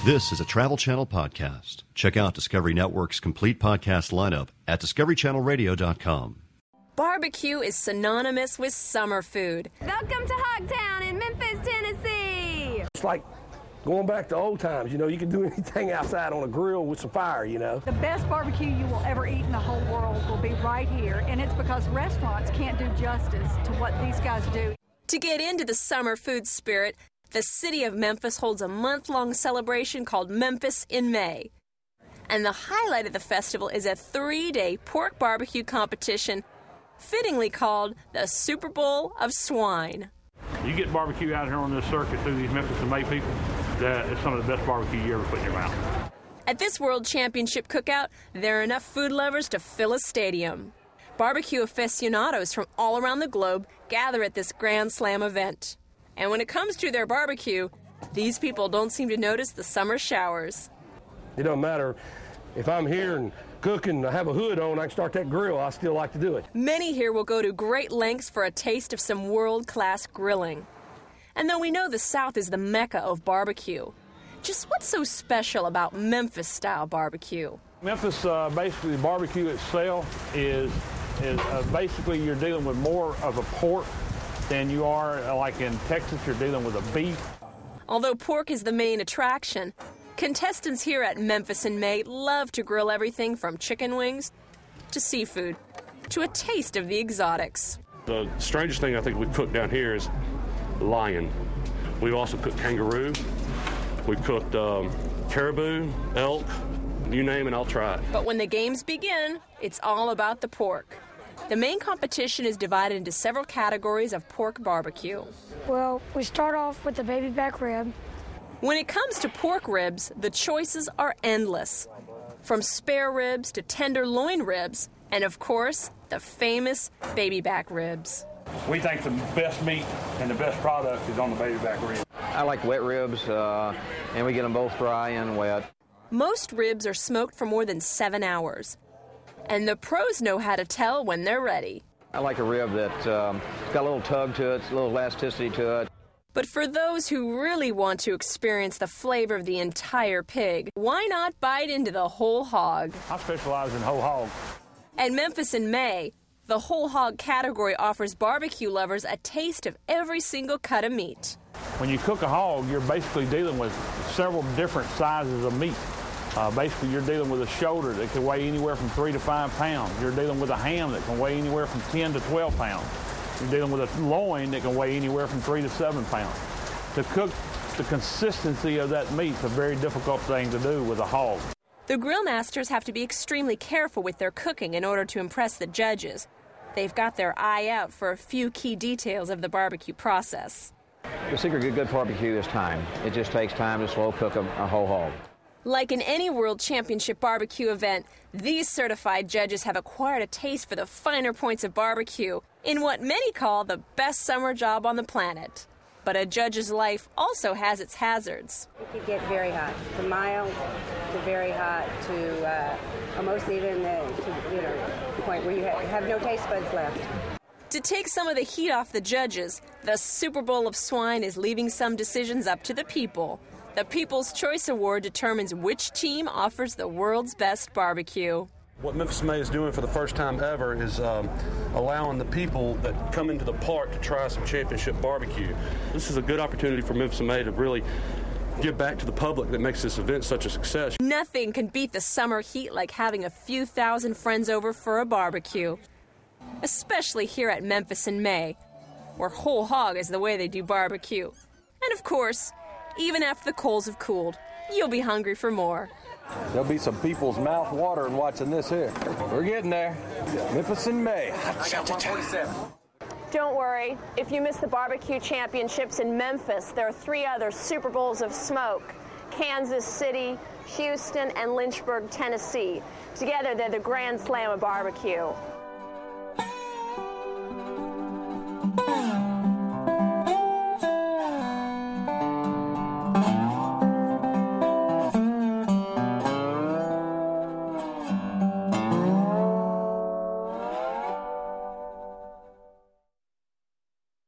This is a Travel Channel podcast. Check out Discovery Network's complete podcast lineup at discoverychannelradio.com. Barbecue is synonymous with summer food. Welcome to Hogtown in Memphis, Tennessee. It's like going back to old times. You know, you can do anything outside on a grill with some fire, you know. The best barbecue you will ever eat in the whole world will be right here, and it's because restaurants can't do justice to what these guys do. To get into the summer food spirit, the city of Memphis holds a month-long celebration called Memphis in May. And the highlight of the festival is a 3-day pork barbecue competition, fittingly called the Super Bowl of Swine. You get barbecue out here on this circuit through these Memphis in May people, that is some of the best barbecue you ever put in your mouth. At this World Championship cookout, there are enough food lovers to fill a stadium. Barbecue aficionados from all around the globe gather at this Grand Slam event. And when it comes to their barbecue, these people don't seem to notice the summer showers. It doesn't matter if I'm here and cooking, I have a hood on, I can start that grill, I still like to do it. Many here will go to great lengths for a taste of some world-class grilling. And though we know the South is the mecca of barbecue, just what's so special about Memphis-style barbecue? Memphis, basically, the barbecue itself is basically you're dealing with more of a pork than you are, like in Texas, you're dealing with a beef. Although pork is the main attraction, contestants here at Memphis in May love to grill everything from chicken wings to seafood to a taste of the exotics. The strangest thing I think we've cooked down here is lion. We've also cooked kangaroo. We've cooked caribou, elk, you name it, I'll try it. But when the games begin, it's all about the pork. The main competition is divided into several categories of pork barbecue. Well, we start off with the baby back rib. When it comes to pork ribs, the choices are endless. From spare ribs to tenderloin ribs, and of course, the famous baby back ribs. We think the best meat and the best product is on the baby back rib. I like wet ribs, and we get them both dry and wet. Most ribs are smoked for more than 7 hours. And the pros know how to tell when they're ready. I like a rib that's got a little tug to it, a little elasticity to it. But for those who really want to experience the flavor of the entire pig, why not bite into the whole hog? I specialize in whole hog. At Memphis in May, the whole hog category offers barbecue lovers a taste of every single cut of meat. When you cook a hog, you're basically dealing with several different sizes of meat. Basically, you're dealing with a shoulder that can weigh anywhere from 3 to 5 pounds. You're dealing with a ham that can weigh anywhere from 10 to 12 pounds. You're dealing with a loin that can weigh anywhere from 3 to 7 pounds. To cook the consistency of that meat is a very difficult thing to do with a hog. The grill masters have to be extremely careful with their cooking in order to impress the judges. They've got their eye out for a few key details of the barbecue process. The secret to good barbecue is time. It just takes time to slow cook a whole hog. Like in any World Championship barbecue event, these certified judges have acquired a taste for the finer points of barbecue in what many call the best summer job on the planet. But a judge's life also has its hazards. It could get very hot, from mild to very hot to almost even to the point where you have no taste buds left. To take some of the heat off the judges, the Super Bowl of Swine is leaving some decisions up to the people. The People's Choice Award determines which team offers the world's best barbecue. What Memphis May is doing for the first time ever is allowing the people that come into the park to try some championship barbecue. This is a good opportunity for Memphis May to really give back to the public that makes this event such a success. Nothing can beat the summer heat like having a few thousand friends over for a barbecue. Especially here at Memphis in May, where whole hog is the way they do barbecue. And of course, even after the coals have cooled, you'll be hungry for more. There'll be some people's mouth watering watching this here. We're getting there. Memphis in May. Don't worry, if you miss the barbecue championships in Memphis, there are 3 other Super Bowls of smoke: Kansas City, Houston, and Lynchburg, Tennessee. Together, they're the Grand Slam of barbecue.